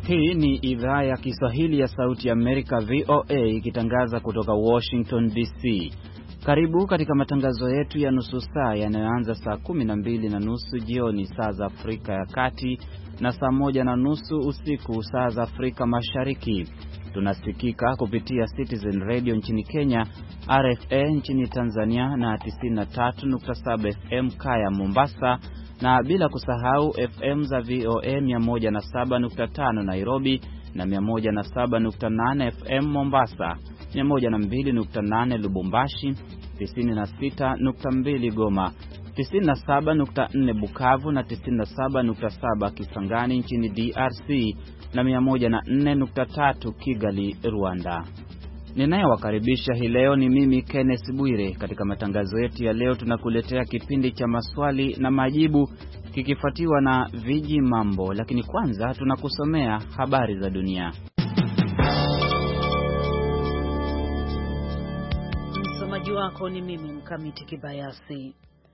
Hii ni idhaa ya Kiswahili ya Sauti ya Amerika VOA ikitangaza kutoka Washington DC. Karibu katika matangazo yetu ya nusu saa yanayoanza saa 12:30 jioni saa za Afrika ya Kati na saa 1:30 usiku saa za Afrika Mashariki. Tunasikika kupitia Citizen Radio nchini Kenya, RFA nchini Tanzania na 93.7 FM Kaya Mombasa, na bila kusahau FM za VOA 107.5 Nairobi na 107.8 FM Mombasa, 102.8 Lubumbashi, 96.2 Goma, 97.4 Bukavu na 97.7 Kisangani nchini DRC na 104.3 Kigali, Rwanda. Ninayewakaribisha hii leo ni mimi Kenneth Bwire. Katika matangazo yetu ya leo tunakuletea kipindi cha maswali na majibu kikifuatiwa na viji mambo, lakini kwanza tunakusomea habari za dunia. Msomaji wako ni mimi Mkamiti Kibayasi.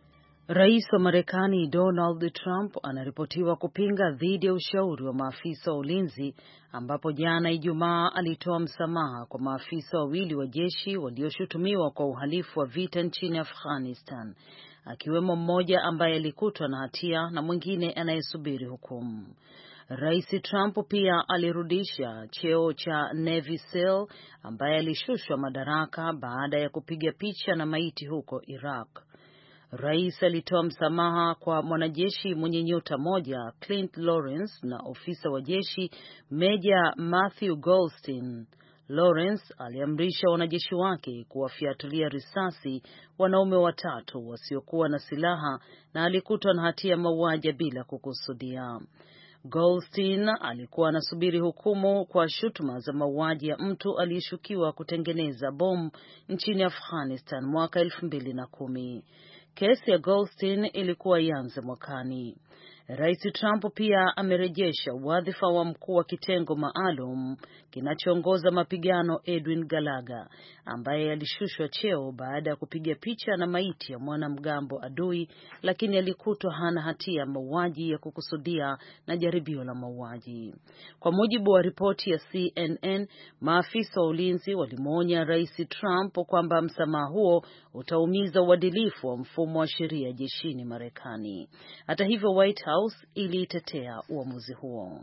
Rais wa Marekani Donald Trump anaripotiwa kupinga dhidi ya ushauri wa maafisa wa ulinzi, ambapo jana Ijumaa alitoa msamaha kwa maafisa wawili wa jeshi walioshutumiwa kwa uhalifu wa vita nchini Afghanistan, akiwemo mmoja ambaye alikutwa na hatia na mwingine anayesubiri hukumu. Rais Trump pia alirudisha cheo cha Navy SEAL ambaye alishushwa madaraka baada ya kupiga picha na maiti huko Iraq. Rais alitoa msamaha kwa mwanajeshi mwenye nyota moja Clint Lawrence na ofisa wa jeshi Meja Matthew Goldstein. Lawrence aliamrisha wanajeshi wake kuwafiatulia risasi wanaume watatu wasiokuwa na silaha na alikutwa na hatia ya mauaji bila kukusudia. Goldstein alikuwa anasubiri hukumu kwa shutuma za mauaji ya mtu aliyeshukiwa kutengeneza bomu nchini Afghanistan mwaka 2010. Kesi ya Goldstein ilikuwa ianze mwakani. Rais Trump pia amerejesha wadhifa wa mkuu wa kitengo maalum kinachoongoza mapigano Edwin Gallagher, ambaye alishushwa cheo baada ya kupiga picha na maiti ya mwanamgambo adui, lakini alikutwa hana hatia ya mauaji ya kukusudia na jaribio la mauaji. Kwa mujibu wa ripoti ya CNN, maafisa wa ulinzi walimwonya Rais Trump kwamba msamaha huo utaumiza uadilifu wa mfumo wa sheria jeshini Marekani. Hata hivyo, White House iliitetea uamuzi huo.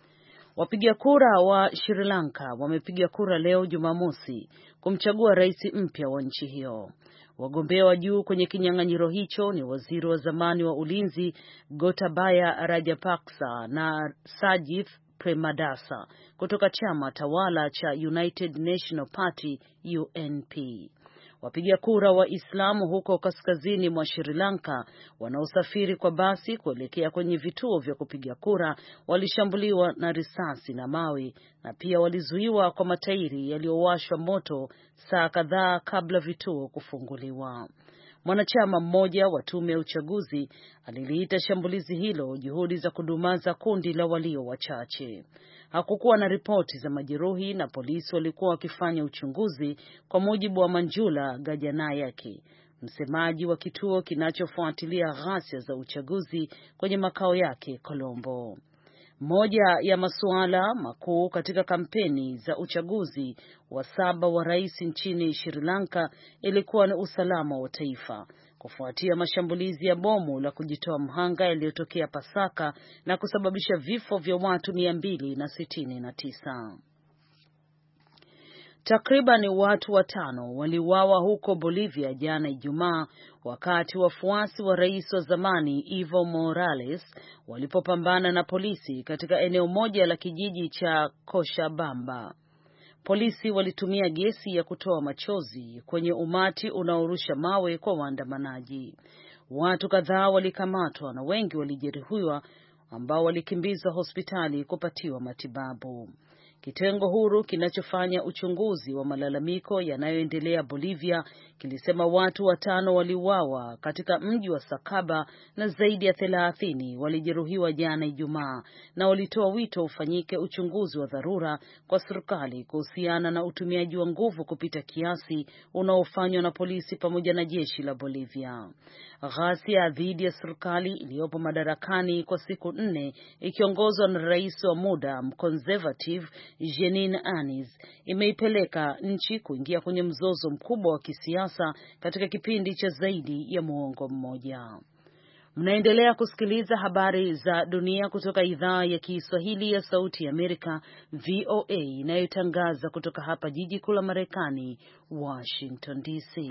Wapiga kura wa Sri Lanka wamepiga kura leo Jumamosi kumchagua rais mpya wa nchi hiyo. Wagombea wa juu kwenye kinyang'anyiro hicho ni waziri wa zamani wa ulinzi Gotabaya Rajapaksa na Sajith Premadasa kutoka chama tawala cha United National Party UNP. Wapiga kura wa Islamu huko kaskazini mwa Sri Lanka wanaosafiri kwa basi kuelekea kwenye vituo vya kupiga kura walishambuliwa na risasi na mawe, na pia walizuiwa kwa matairi yaliyowashwa moto saa kadhaa kabla vituo kufunguliwa. Mwanachama mmoja wa tume ya uchaguzi aliliita shambulizi hilo juhudi za kudumaza kundi la walio wachache. Hakukuwa na ripoti za majeruhi na polisi walikuwa wakifanya uchunguzi, kwa mujibu wa Manjula Gajanayake, msemaji wa kituo kinachofuatilia ghasia za uchaguzi kwenye makao yake Colombo. Moja ya masuala makuu katika kampeni za uchaguzi wa 7 wa rais nchini Sri Lanka ilikuwa ni usalama wa taifa, kufuatia mashambulizi ya bomu la kujitoa mhanga yaliyotokea Pasaka na kusababisha vifo vya watu 269. Takriban watu 5 waliuawa huko Bolivia jana Ijumaa wakati wafuasi wa rais wa zamani Evo Morales walipopambana na polisi katika eneo moja la kijiji cha Cochabamba. Polisi walitumia gesi ya kutoa machozi kwenye umati unaorusha mawe kwa waandamanaji. Watu kadhaa walikamatwa na wengi walijeruhiwa ambao walikimbizwa hospitali kupatiwa matibabu. Kitengo huru kinachofanya uchunguzi wa malalamiko yanayoendelea Bolivia kilisema watu 5 waliuawa katika mji wa Sacaba na zaidi ya 30 walijeruhiwa jana Ijumaa, na walitoa wito ufanyike uchunguzi wa dharura kwa serikali kuhusiana na utumiaji wa nguvu kupita kiasi unaofanywa na polisi pamoja na jeshi la Bolivia. Ghasia dhidi ya serikali iliyopo madarakani kwa siku 4 ikiongozwa na rais wa muda mconservative Jeanine Áñez imeipeleka nchi kuingia kwenye mzozo mkubwa wa kisiasa katika kipindi cha zaidi ya muongo mmoja. Mnaendelea kusikiliza habari za dunia kutoka idhaa ya Kiswahili ya Sauti ya Amerika, VOA, inayotangaza kutoka hapa jiji kuu la Marekani, Washington DC.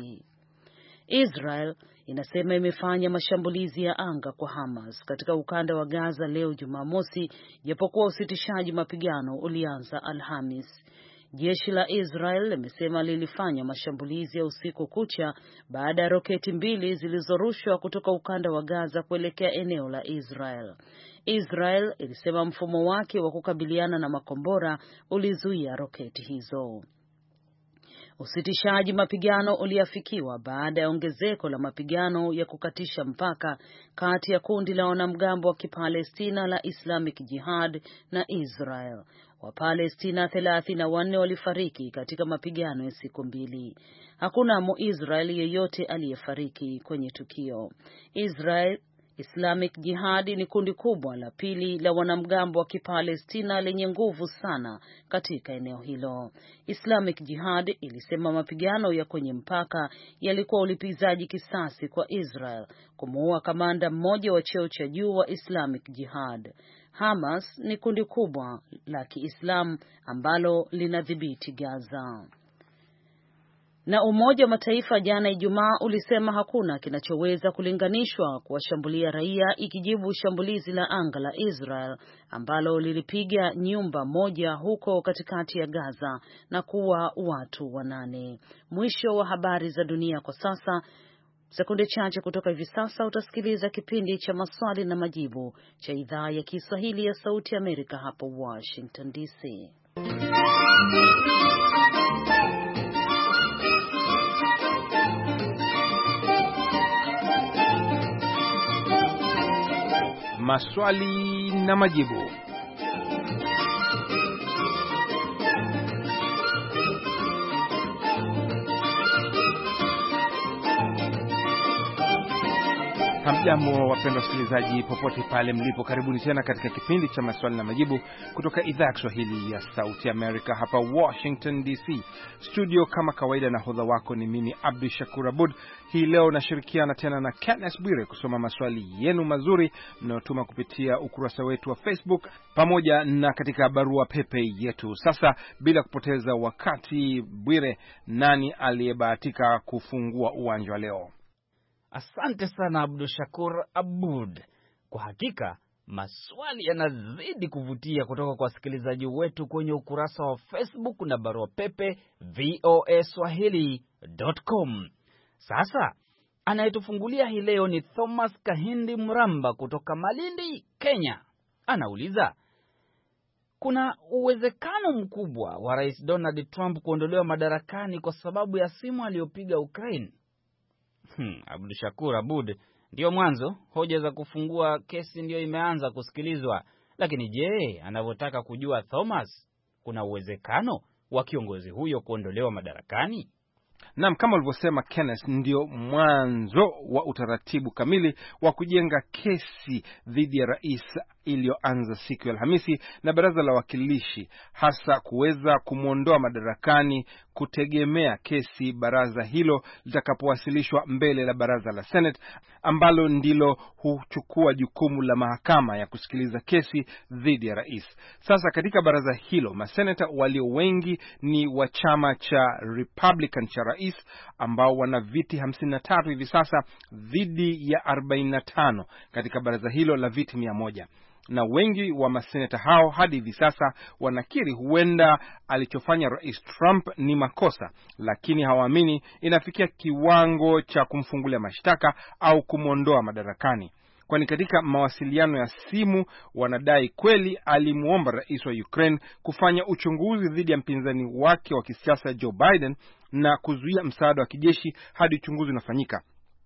Israel inasema imefanya mashambulizi ya anga kwa Hamas katika ukanda wa Gaza leo Jumamosi, japokuwa usitishaji mapigano ulianza Alhamis. Jeshi la Israel limesema lilifanya mashambulizi ya usiku kucha baada ya roketi 2 zilizorushwa kutoka ukanda wa Gaza kuelekea eneo la Israel. Israel ilisema mfumo wake wa kukabiliana na makombora ulizuia roketi hizo. Usitishaji mapigano uliafikiwa baada ya ongezeko la mapigano ya kukatisha mpaka kati ya kundi la wanamgambo wa Kipalestina la Islamic Jihad na Israel. Wapalestina 34 walifariki katika mapigano ya siku 2. Hakuna Muisraeli yeyote aliyefariki kwenye tukio. Islamic Jihad ni kundi kubwa la pili la wanamgambo wa Kipalestina lenye nguvu sana katika eneo hilo. Islamic Jihad ilisema mapigano ya kwenye mpaka yalikuwa ulipizaji kisasi kwa Israel kumuua kamanda mmoja wa cheo cha juu wa Islamic Jihad. Hamas ni kundi kubwa la Kiislamu ambalo linadhibiti Gaza. Na Umoja wa Mataifa jana Ijumaa ulisema hakuna kinachoweza kulinganishwa kuwashambulia raia, ikijibu shambulizi la anga la Israel ambalo lilipiga nyumba moja huko katikati ya Gaza na kuua watu 8. Mwisho wa habari za dunia kwa sasa. Sekunde chache kutoka hivi sasa utasikiliza kipindi cha maswali na majibu cha idhaa ya Kiswahili ya Sauti Amerika hapa Washington DC. Maswali na majibu. Hamjambo wapendwa wasikilizaji popote pale mlipo, karibuni tena katika kipindi cha maswali na majibu kutoka idhaa ya Kiswahili ya Sauti Amerika hapa Washington DC. Studio kama kawaida, na hodha wako ni mimi Abdul Shakur Abud. Hii leo nashirikiana tena na Kenneth Bwire kusoma maswali yenu mazuri mnayotuma kupitia ukurasa wetu wa Facebook pamoja na katika barua pepe yetu. Sasa bila kupoteza wakati, Bwire, nani aliyebahatika kufungua uwanja wa leo? Asante sana Abdul Shakur Abud. Kwa hakika maswali yanazidi kuvutia kutoka kwa wasikilizaji wetu kwenye ukurasa wa Facebook na barua pepe voaswahili.com. Sasa anayetufungulia hii leo ni Thomas Kahindi Mramba kutoka Malindi, Kenya. Anauliza, kuna uwezekano mkubwa wa Rais Donald Trump kuondolewa madarakani kwa sababu ya simu aliyopiga Ukraine? Abdul Shakur Abud, ndio mwanzo, hoja za kufungua kesi ndio imeanza kusikilizwa. Lakini je, anavyotaka kujua Thomas, kuna uwezekano wa kiongozi huyo kuondolewa madarakani? Naam, kama ulivyosema Kenneth, ndio mwanzo wa utaratibu kamili wa kujenga kesi dhidi ya rais iliyoanza siku ya Alhamisi na baraza la wawakilishi, hasa kuweza kumwondoa madarakani, kutegemea kesi baraza hilo litakapowasilishwa mbele la baraza la Senate, ambalo ndilo huchukua jukumu la mahakama ya kusikiliza kesi dhidi ya rais. Sasa katika baraza hilo maseneta walio wengi ni wa chama cha Republican cha rais, ambao wana viti 53 hivi sasa dhidi ya 45 katika baraza hilo la viti 100. Na wengi wa maseneta hao hadi hivi sasa wanakiri huenda alichofanya Rais Trump ni makosa, lakini hawaamini inafikia kiwango cha kumfungulia mashtaka au kumwondoa madarakani. kwani katika mawasiliano ya simu wanadai kweli alimuomba rais wa Ukraine kufanya uchunguzi dhidi ya mpinzani wake wa kisiasa Joe Biden na kuzuia msaada wa kijeshi hadi uchunguzi unafanyika.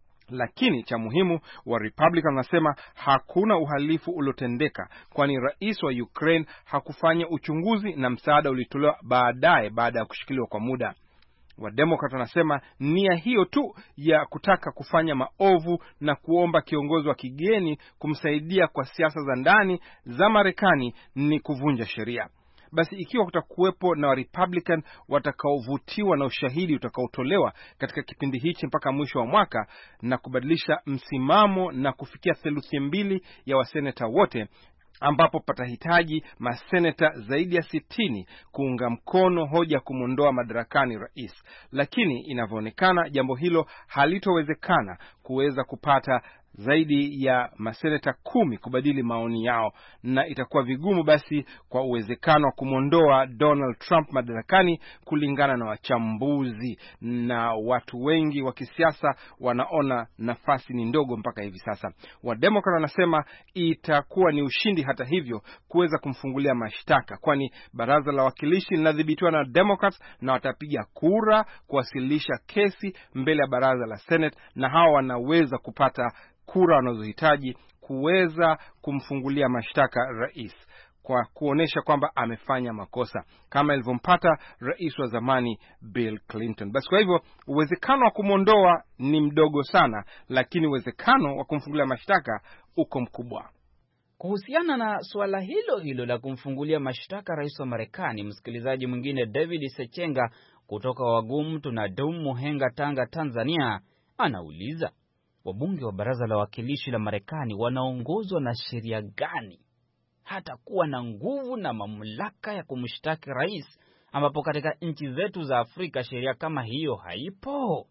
Lakini cha muhimu, wa Republican wanasema hakuna uhalifu uliotendeka, kwani rais wa Ukraine hakufanya uchunguzi na msaada ulitolewa baada ya kushikiliwa kwa muda. Wa Democrat wanasema nia hiyo tu ya kutaka kufanya maovu na kuomba kiongozi wa kigeni kumsaidia kwa siasa za ndani za Marekani ni kuvunja sheria. Basi ikiwa kutakuwepo na wa Republican watakaovutiwa na ushahidi utakaotolewa katika kipindi hichi mpaka mwisho wa mwaka na kubadilisha msimamo na kufikia 2/3 ya waseneta wote, ambapo patahitaji maseneta zaidi ya 60 kuunga mkono hoja kumondoa madarakani rais. Lakini inavyoonekana jambo hilo halitowezekana kuweza kupata zaidi ya maseneta 10 kubadili maoni yao, na itakuwa vigumu basi kwa uwezekano wa kumondoa Donald Trump madarakani, kulingana na wachambuzi na watu wengi wa kisiasa wanaona nafasi ni ndogo mpaka hivi sasa. Wademokrat wanasema itakuwa ni ushindi hata hivyo kuweza kumfungulia mashtaka, kwani baraza la wawakilishi linadhibitiwa na Democrats na watapiga kura kuwasilisha kesi mbele ya baraza la Senate, na hawa wanaweza kupata kura wanazohitaji kuweza kumfungulia mashtaka rais kwa kuonesha kwamba amefanya makosa kama ilivyompata rais wa zamani Bill Clinton. Basi kwa hivyo uwezekano wa kumondoa ni mdogo sana, lakini uwezekano wa kumfungulia mashtaka uko mkubwa. Kuhusiana na suala hilo la kumfungulia mashtaka rais wa Marekani, msikilizaji mwingine David Sechenga kutoka Wagum Tunadum, Muhenga, Tanga, Tanzania anauliza, wabunge wa baraza la wawakilishi la Marekani wanaongozwa na sheria gani hata kuwa na nguvu na mamlaka ya kumshtaki rais, ambapo katika nchi zetu za Afrika sheria kama hiyo haipo?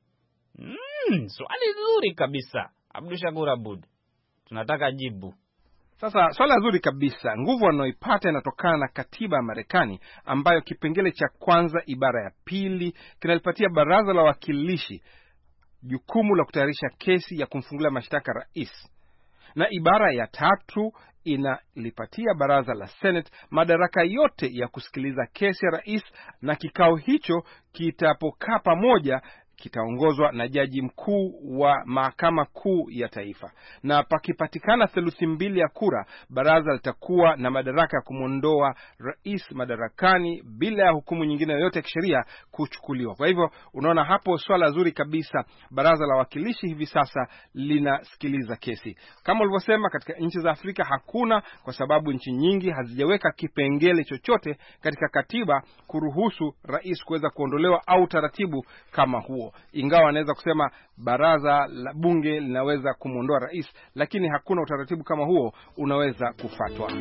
Swali zuri kabisa, Abdul Shakur Abud, tunataka jibu. Sasa swala zuri kabisa. Nguvu wanaoipata inatokana na katiba ya Marekani, ambayo kipengele cha kwanza ibara ya 2 kinalipatia baraza la wawakilishi jukumu la kutayarisha kesi ya kumfungulia mashtaka rais, na ibara ya 3 inalipatia baraza la Senate madaraka yote ya kusikiliza kesi ya rais, na kikao hicho kitapokaa pamoja kitaongozwa na jaji mkuu wa mahakama kuu ya taifa, na pakipatikana 2/3 ya kura, baraza litakuwa na madaraka ya kumondoa rais madarakani bila ya hukumu nyingine yoyote ya kisheria kuchukuliwa. Kwa hivyo unaona hapo swala zuri kabisa. Baraza la wawakilishi hivi sasa linasikiliza kesi. Kama ulivyosema, katika nchi za Afrika hakuna, kwa sababu nchi nyingi hazijaweka kipengele chochote katika katiba kuruhusu rais kuweza kuondolewa au taratibu kama huo. Ingawa anaweza kusema baraza la bunge linaweza kumondoa rais, lakini hakuna utaratibu kama huo unaweza kufuatwa.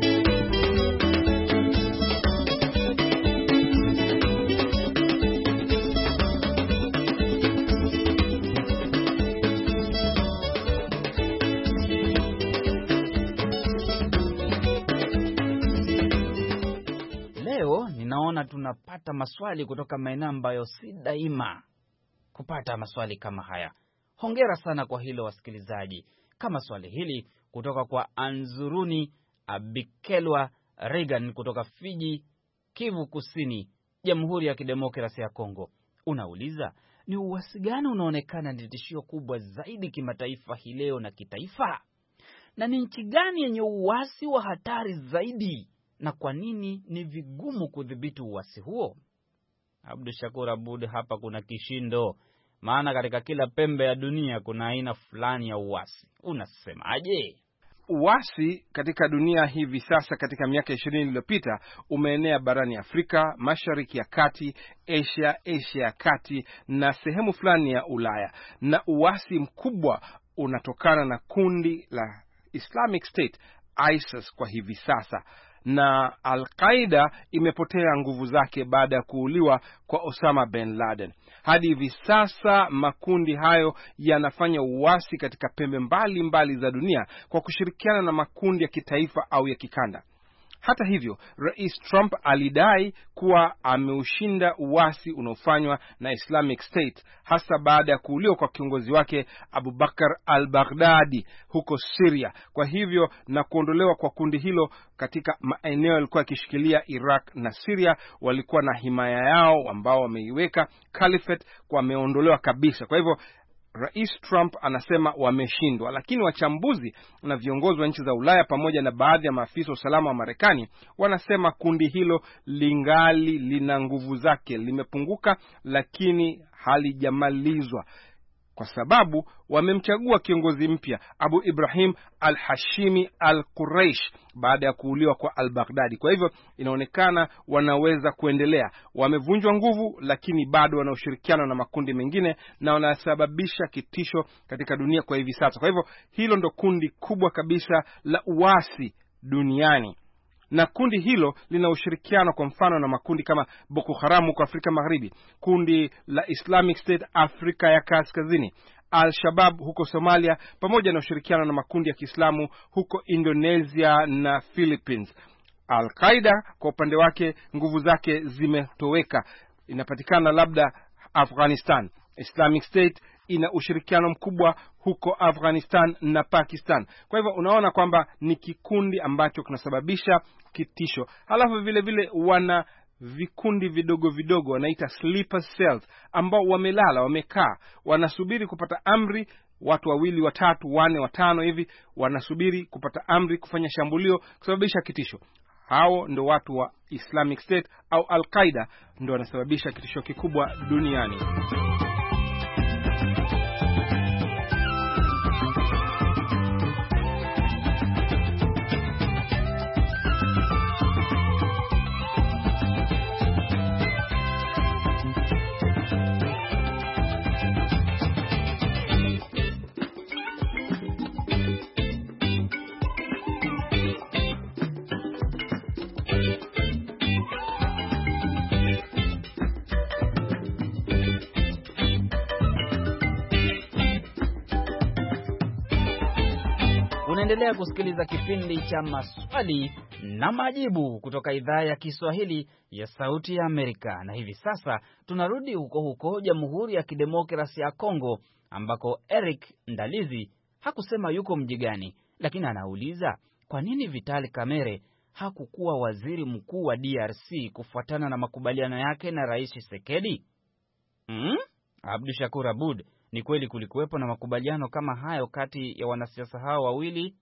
Leo ninaona tunapata maswali kutoka maeneo ambayo si daima kupata maswali kama haya. Hongera sana kwa hilo wasikilizaji. Kama swali hili kutoka kwa Anzuruni Abikelwa Reagan kutoka Fiji, Kivu Kusini, Jamhuri ya Kidemokrasia ya Kongo. Unauliza, ni uasi gani unaonekana ni tishio kubwa zaidi kimataifa hii leo na kitaifa? Na ni nchi gani yenye uasi wa hatari zaidi? Na kwa nini ni vigumu kudhibiti uasi huo? Abdul Shakur Abud, hapa kuna kishindo, maana katika kila pembe ya dunia kuna aina fulani ya uasi. Unasemaje? Uasi katika dunia hivi sasa katika miaka 20 iliyopita umeenea barani Afrika, Mashariki ya Kati, Asia ya Kati na sehemu fulani ya Ulaya. Na uasi mkubwa unatokana na kundi la Islamic State, ISIS kwa hivi sasa. Na Al-Qaeda imepotea nguvu zake baada ya kuuliwa kwa Osama bin Laden. Hadi hivi sasa makundi hayo yanafanya uasi katika pembe mbali za dunia kwa kushirikiana na makundi ya kitaifa au ya kikanda. Hata hivyo, Rais Trump alidai kuwa ameushinda uasi unaofanywa na Islamic State, hasa baada ya kuuliwa kwa kiongozi wake Abu Bakr al-Baghdadi huko Syria. Kwa hivyo, na kuondolewa kwa kundi hilo katika maeneo yalikuwa yakishikilia Iraq na Syria, walikuwa na himaya yao ambao wameiweka caliphate, kwa wameondolewa kabisa. Kwa hivyo Rais Trump anasema wameshindwa, lakini wachambuzi na viongozi wa nchi za Ulaya pamoja na baadhi ya maafisa wa usalama wa Marekani wanasema kundi hilo lingali lina nguvu zake, limepunguka lakini halijamalizwa, kwa sababu wamemchagua kiongozi mpya Abu Ibrahim al-Hashimi al-Quraish baada ya kuuliwa kwa al-Baghdadi. Kwa hivyo inaonekana wanaweza kuendelea. Wamevunjwa nguvu, lakini bado wana ushirikiano na makundi mengine na wanasababisha kitisho katika dunia kwa hivi sasa. Kwa hivyo hilo ndo kundi kubwa kabisa la uasi duniani. Na kundi hilo lina ushirikiano kwa mfano na makundi kama Boko Haram huko Afrika Magharibi, kundi la Islamic State Afrika ya Kaskazini, Al-Shabaab huko Somalia, pamoja na ushirikiano na makundi ya Kiislamu huko Indonesia na Philippines. Al-Qaeda kwa upande wake nguvu zake zimetoweka, inapatikana labda Afghanistan. Islamic State ina ushirikiano mkubwa huko Afghanistan na Pakistan. Kwa hivyo unaona kwamba ni kikundi ambacho kinasababisha kitisho. Halafu vile vile wana vikundi vidogo vidogo wanaita sleeper cells, ambao wamelala, wamekaa, wanasubiri kupata amri. Watu wawili, watatu, wane, watano hivi wanasubiri kupata amri kufanya shambulio, kusababisha kitisho. Hao ndo watu wa Islamic State au Al-Qaeda, ndo wanasababisha kitisho kikubwa duniani. Unaendelea kusikiliza kipindi cha maswali na majibu kutoka idhaa ya Kiswahili ya Sauti ya Amerika. Na hivi sasa tunarudi huko Jamhuri ya Kidemokrasia ya Kongo, ambako Eric Ndalizi hakusema yuko mji gani, lakini anauliza kwa nini Vital Kamerhe hakukuwa waziri mkuu wa DRC kufuatana na makubaliano yake na Rais Tshisekedi. Abdu Shakur Abud, ni kweli kulikuwepo na makubaliano kama hayo kati ya wanasiasa hao wawili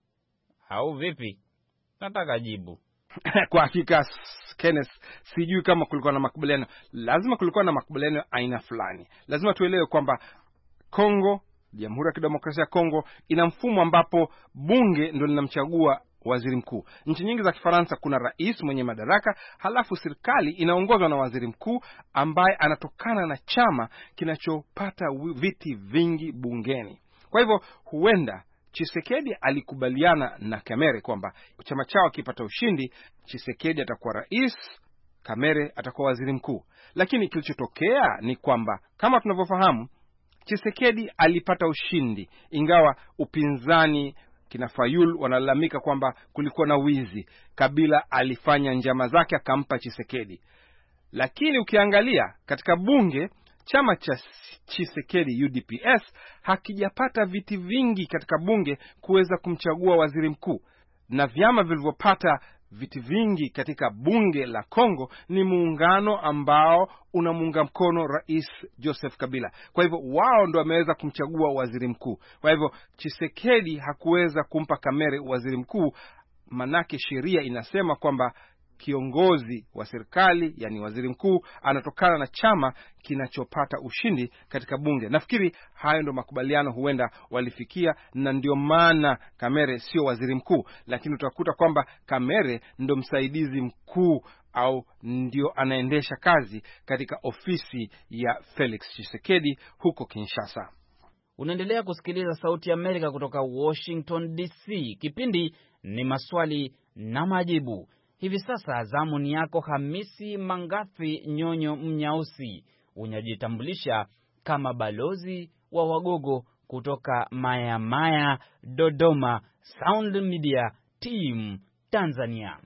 au vipi? Nataka jibu. Kwa hakika Kenneth, sijui kama kulikuwa na makubaliano. Lazima kulikuwa na makubaliano aina fulani. Lazima tuelewe kwamba Kongo, Jamhuri ya Kidemokrasia ya Kongo, ina mfumo ambapo bunge ndio linamchagua waziri mkuu. Nchi nyingi za Kifaransa kuna rais mwenye madaraka, halafu serikali inaongozwa na waziri mkuu ambaye anatokana na chama kinachopata viti vingi bungeni. Kwa hivyo huenda Tshisekedi alikubaliana na Kamerhe kwamba chama chao kipata ushindi, Tshisekedi atakuwa rais, Kamerhe atakuwa waziri mkuu. Lakini kilichotokea ni kwamba kama tunavyofahamu, Tshisekedi alipata ushindi, ingawa upinzani kina Fayulu wanalalamika kwamba kulikuwa na wizi. Kabila alifanya njama zake akampa Tshisekedi. Lakini ukiangalia katika bunge, chama cha Tshisekedi UDPS hakijapata viti vingi katika bunge kuweza kumchagua waziri mkuu. Na vyama vilivyopata viti vingi katika bunge la Kongo ni muungano ambao unamuunga mkono Rais Joseph Kabila. Kwa hivyo wao ndio wameweza kumchagua waziri mkuu. Kwa hivyo Tshisekedi hakuweza kumpa Kamerhe waziri mkuu, manake sheria inasema kwamba kiongozi wa serikali, yani waziri mkuu, anatokana na chama kinachopata ushindi katika bunge. Nafikiri hayo ndio makubaliano huenda walifikia, na ndio maana Kamerhe sio waziri mkuu, lakini utakuta kwamba Kamerhe ndio msaidizi mkuu au ndio anaendesha kazi katika ofisi ya Felix Tshisekedi huko Kinshasa. Unaendelea kusikiliza Sauti ya Amerika kutoka Washington DC. Kipindi ni maswali na majibu. Hivi sasa zamu ni yako Hamisi Mangathi Nyonyo Mnyausi. Unajitambulisha kama balozi wa Wagogo kutoka Maya Dodoma Sound Media Team Tanzania.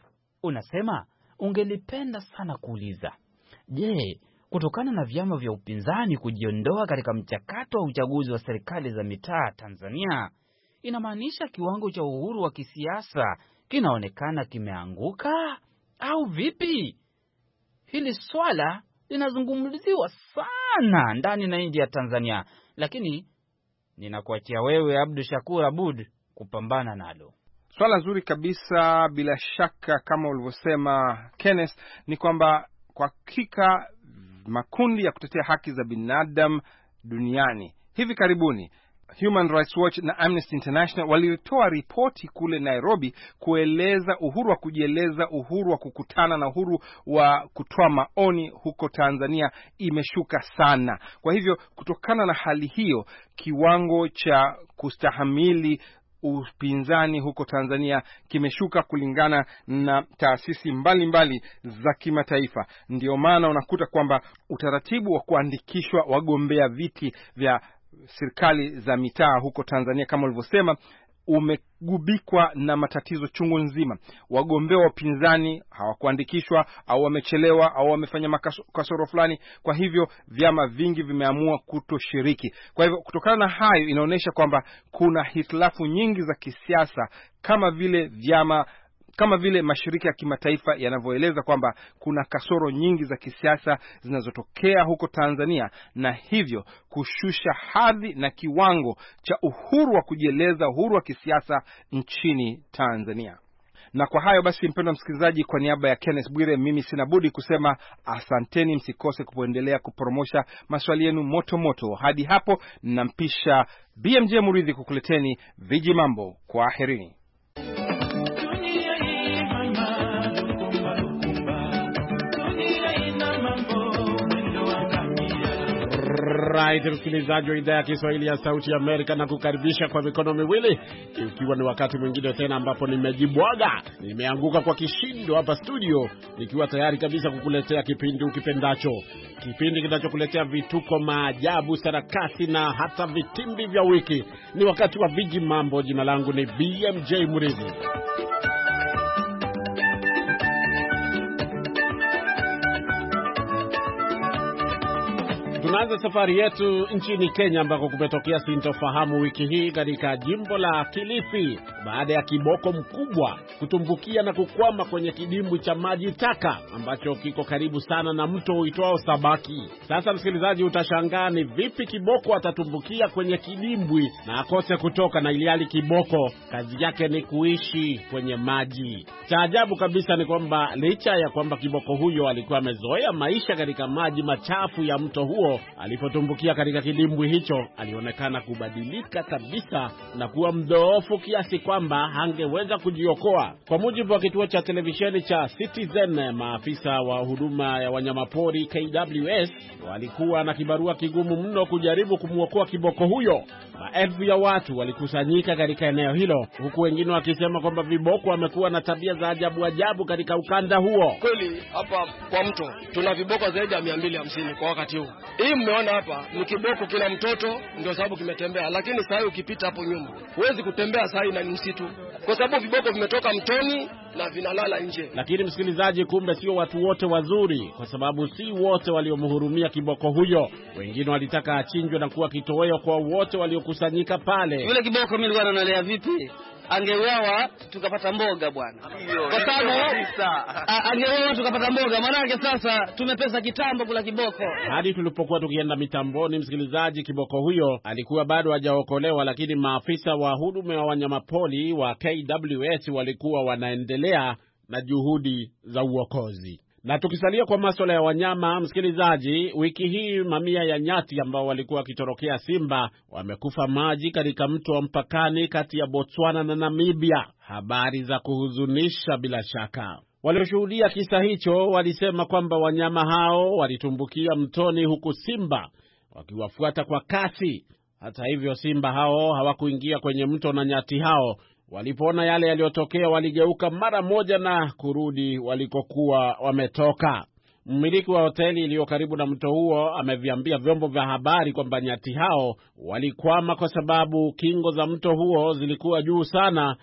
unasema ungelipenda sana kuuliza, je, kutokana na vyama vya upinzani kujiondoa katika mchakato wa uchaguzi wa serikali za mitaa Tanzania, inamaanisha kiwango cha uhuru wa kisiasa kinaonekana kimeanguka au vipi? Hili swala linazungumziwa sana ndani na nje ya Tanzania, lakini ninakuachia wewe Abdul Shakur Abud kupambana nalo. Swala zuri kabisa. Bila shaka kama ulivyosema Kenneth, ni kwamba kwa hakika makundi ya kutetea haki za binadamu duniani hivi karibuni, Human Rights Watch na Amnesty International, walitoa ripoti kule Nairobi kueleza uhuru wa kujieleza, uhuru wa kukutana na uhuru wa kutoa maoni huko Tanzania imeshuka sana. Kwa hivyo kutokana na hali hiyo, kiwango cha kustahamili upinzani huko Tanzania kimeshuka kulingana na taasisi mbalimbali za kimataifa. Ndio maana unakuta kwamba utaratibu wa kuandikishwa wagombea viti vya serikali za mitaa huko Tanzania kama ulivyosema umegubikwa na matatizo chungu nzima. Wagombea wa upinzani hawakuandikishwa au wamechelewa au wamefanya makasoro fulani, kwa hivyo vyama vingi vimeamua kutoshiriki. Kwa hivyo kutokana na hayo inaonyesha kwamba kuna hitilafu nyingi za kisiasa, kama vile mashirika ya kimataifa yanavyoeleza kwamba kuna kasoro nyingi za kisiasa zinazotokea huko Tanzania, na hivyo kushusha hadhi na kiwango cha uhuru wa kujieleza, uhuru wa kisiasa nchini Tanzania. Na kwa hayo basi, mpendwa msikilizaji, kwa niaba ya Kenneth Bwire, mimi sina budi kusema asanteni. Msikose kuendelea kupromosha maswali yenu moto moto. Hadi hapo nampisha BMJ Muridhi kukuleteni Viji Mambo. Kwaherini. Right, msikilizaji wa idhaa ya Kiswahili ya Sauti ya Amerika, na kukaribisha kwa mikono miwili, ikiwa ni wakati mwingine tena ambapo nimejibwaga, nimeanguka kwa kishindo hapa studio, nikiwa tayari kabisa kukuletea kipindi ukipendacho, kipindi kinachokuletea vituko, maajabu, sarakasi na hata vitimbi vya wiki. Ni wakati wa Viji Mambo. Jina langu ni BMJ Muridhi. Tunaanza safari yetu nchini Kenya, ambako kumetokea sintofahamu wiki hii katika jimbo la Kilifi baada ya kiboko mkubwa kutumbukia na kukwama kwenye kidimbwi cha maji taka ambacho kiko karibu sana na mto uitwao Sabaki. Sasa msikilizaji, utashangaa ni vipi kiboko atatumbukia kwenye kidimbwi na akose kutoka, na ilihali kiboko kazi yake ni kuishi kwenye maji. Cha ajabu kabisa ni kwamba licha ya kwamba kiboko huyo alikuwa amezoea maisha katika maji machafu ya mto huo, alipotumbukia katika kidimbwi hicho alionekana kubadilika kabisa na kuwa mdhoofu kiasi kwamba hangeweza kujiokoa. Kwa mujibu wa kituo cha televisheni cha Citizen, maafisa wa huduma ya wanyamapori KWS walikuwa na kibarua kigumu mno kujaribu kumuokoa kiboko huyo. Maelfu ya watu walikusanyika katika eneo hilo, huku wengine wakisema kwamba viboko wamekuwa na tabia za ajabu katika ukanda huo. Kweli hapa kwa mto tuna viboko zaidi ya 250 kwa wakati huu. Hii mmeona hapa ni kiboko kila mtoto, ndio sababu kimetembea, lakini sasa hivi ukipita hapo nyuma huwezi kutembea sasa na msitu, kwa sababu viboko vimetoka mtoni na vinalala nje. Lakini msikilizaji, kumbe sio watu wote wazuri, kwa sababu si wote waliomhurumia kiboko huyo. Wengine walitaka achinjwe na kuwa kitoweo kwa wote waliokusanyika pale. Yule kiboko mimi nilikuwa naonelea vipi angeuawa tukapata mboga bwana, kwa sababu angeuawa tukapata mboga, maana yake sasa tumepesa kitambo kula kiboko. Hadi tulipokuwa tukienda mitamboni, msikilizaji, kiboko huyo alikuwa bado hajaokolewa, lakini maafisa wa huduma ya wanyamapori wa KWS walikuwa wanaendelea na juhudi za uokozi. Na tukisalia kwa masuala ya wanyama, msikilizaji, wiki hii mamia ya nyati ambao walikuwa wakitorokea simba wamekufa maji katika mto wa mpakani kati ya Botswana na Namibia. Habari za kuhuzunisha bila shaka. Walioshuhudia kisa hicho walisema kwamba wanyama hao walitumbukia mtoni, huku simba wakiwafuata kwa kasi. Hata hivyo, simba hao hawakuingia kwenye mto, na nyati hao walipoona yale yaliyotokea waligeuka mara moja na kurudi walikokuwa wametoka. Mmiliki wa hoteli iliyo karibu na mto huo ameviambia vyombo vya habari kwamba nyati hao walikwama kwa sababu kingo za mto huo zilikuwa juu sana,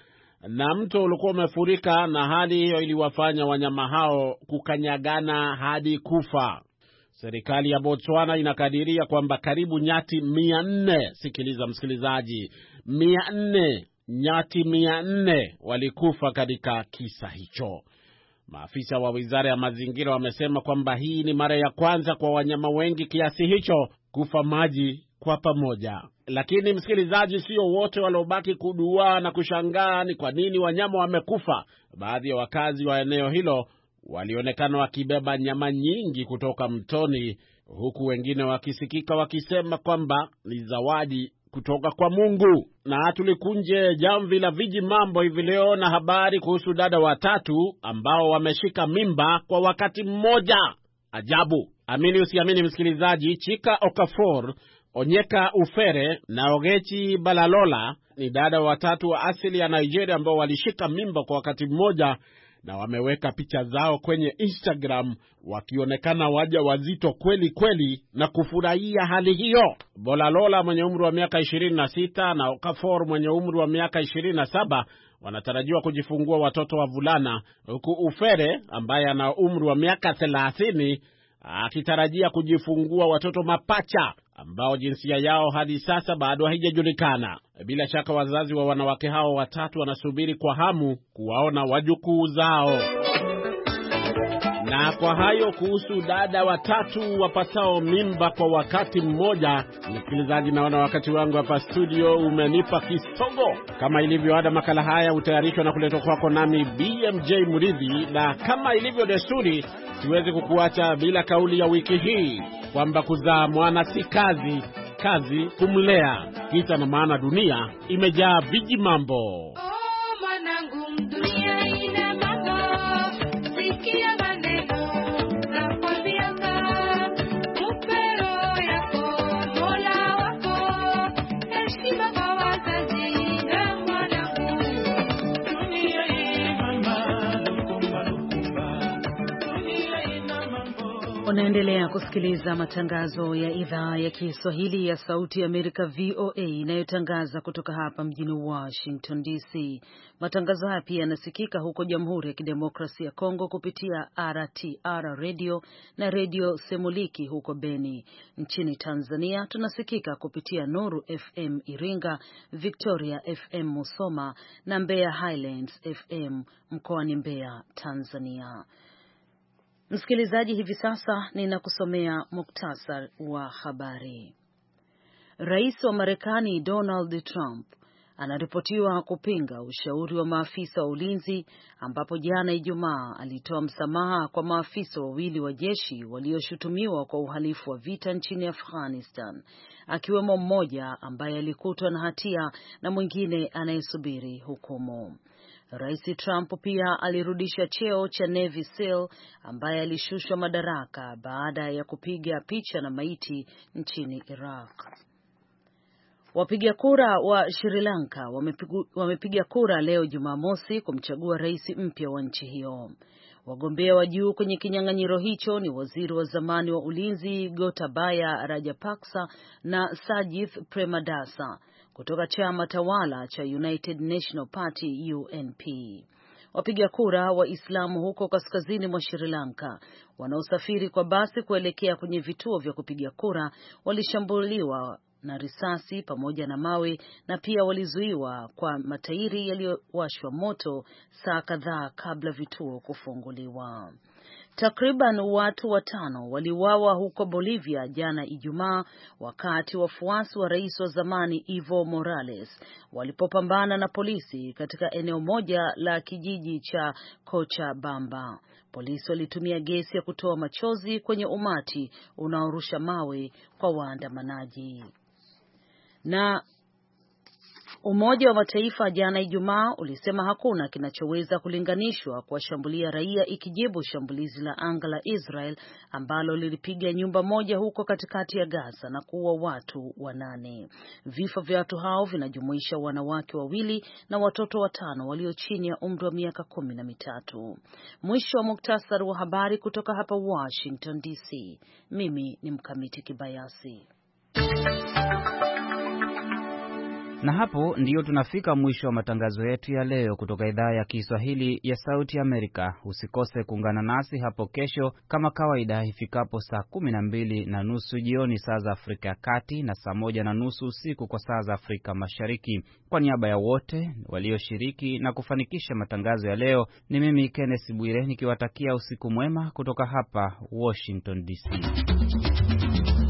na mto ulikuwa umefurika, na hali hiyo iliwafanya wanyama hao kukanyagana hadi kufa. Serikali ya Botswana inakadiria kwamba karibu nyati 400, sikiliza msikilizaji, 400, nyati 400 walikufa katika kisa hicho. Maafisa wa Wizara ya Mazingira wamesema kwamba hii ni mara ya kwanza kwa wanyama wengi kiasi hicho kufa maji kwa pamoja. Lakini msikilizaji, sio wote waliobaki kuduaa na kushangaa ni kwa nini wanyama wamekufa. Baadhi ya wakazi wa eneo hilo walionekana wakibeba nyama nyingi kutoka mtoni, huku wengine wakisikika wakisema kwamba ni zawadi kutoka kwa Mungu. Na tulikunje jamvi la viji mambo hivi leo na habari kuhusu dada watatu ambao wameshika mimba kwa wakati mmoja. Ajabu. Amini usiamini msikilizaji, Chika Okafor, Onyeka Ufere na Ogechi Balalola ni dada watatu wa asili ya Nigeria ambao walishika mimba kwa wakati mmoja, na wameweka picha zao kwenye Instagram wakionekana waja wazito kweli kweli na kufurahia hali hiyo. Balalola mwenye umri wa miaka 26 na Okafor mwenye umri wa miaka 27 wanatarajiwa kujifungua watoto wavulana, huku Ufere ambaye ana umri wa miaka 30 akitarajia kujifungua watoto mapacha ambao jinsia yao hadi sasa bado haijajulikana. Bila shaka wazazi wa wanawake hao watatu wanasubiri kwa hamu kuwaona wajukuu zao. Na kwa hayo kuhusu dada watatu wapatao mimba kwa wakati mmoja, msikilizaji, naona wakati wangu hapa studio umenipa kisogo. Kama ilivyo ada, makala haya utayarishwa na kuletwa kwako nami BMJ Muridhi, na kama ilivyo desturi siwezi kukuacha bila kauli ya wiki hii kwamba kuzaa mwana si kazi, kazi kumlea. Kisa na maana dunia imejaa viji mambo. Unaendelea kusikiliza matangazo ya idhaa ya Kiswahili ya Sauti ya Amerika VOA inayotangaza kutoka hapa mjini Washington DC. Matangazo haya pia yanasikika huko Jamhuri ya Kidemokrasia ya Kongo kupitia RTR Radio na Radio Semuliki huko Beni. Nchini Tanzania tunasikika kupitia Nuru FM Iringa, Victoria FM Musoma na Mbeya Highlands FM mkoani Mbeya, Tanzania. Msikilizaji, hivi sasa ninakusomea muktasar wa habari. Rais wa Marekani Donald Trump anaripotiwa kupinga ushauri wa maafisa wa ulinzi, ambapo jana Ijumaa alitoa msamaha kwa maafisa wawili wa jeshi walioshutumiwa kwa uhalifu wa vita nchini Afghanistan, akiwemo mmoja ambaye alikutwa na hatia na mwingine anayesubiri hukumu. Rais Trump pia alirudisha cheo cha Navy SEAL ambaye alishushwa madaraka baada ya kupiga picha na maiti nchini Iraq. Wapiga kura wa Sri Lanka wamepiga kura leo Jumamosi kumchagua rais mpya wa nchi hiyo. Wagombea wa juu kwenye kinyang'anyiro hicho ni waziri wa zamani wa ulinzi Gotabaya Rajapaksa na Sajith Premadasa kutoka chama tawala cha United National Party UNP. Wapiga kura Waislamu huko kaskazini mwa Sri Lanka wanaosafiri kwa basi kuelekea kwenye vituo vya kupiga kura walishambuliwa na risasi pamoja na mawe, na pia walizuiwa kwa matairi yaliyowashwa moto saa kadhaa kabla vituo kufunguliwa. Takriban watu 5 waliuawa huko Bolivia jana Ijumaa wakati wafuasi wa rais wa zamani Evo Morales walipopambana na polisi katika eneo moja la kijiji cha Cochabamba. Polisi walitumia gesi ya kutoa machozi kwenye umati unaorusha mawe kwa waandamanaji. Na Umoja wa Mataifa jana Ijumaa ulisema hakuna kinachoweza kulinganishwa kuwashambulia raia ikijibu shambulizi la anga la Israel ambalo lilipiga nyumba moja huko katikati ya Gaza na kuua watu 8. Vifo vya watu hao vinajumuisha wanawake 2 na watoto 5 walio chini ya umri wa miaka 13. Mwisho wa muktasari wa habari kutoka hapa Washington DC. Mimi ni Mkamiti Kibayasi. Na hapo ndiyo tunafika mwisho wa matangazo yetu ya leo kutoka idhaa ya Kiswahili ya Sauti Amerika. Usikose kuungana nasi hapo kesho kama kawaida ifikapo saa 12:30 jioni saa za Afrika ya Kati na saa 1:30 usiku kwa saa za Afrika Mashariki. Kwa niaba ya wote walioshiriki na kufanikisha matangazo ya leo, ni mimi Kenneth Bwire nikiwatakia usiku mwema kutoka hapa Washington DC.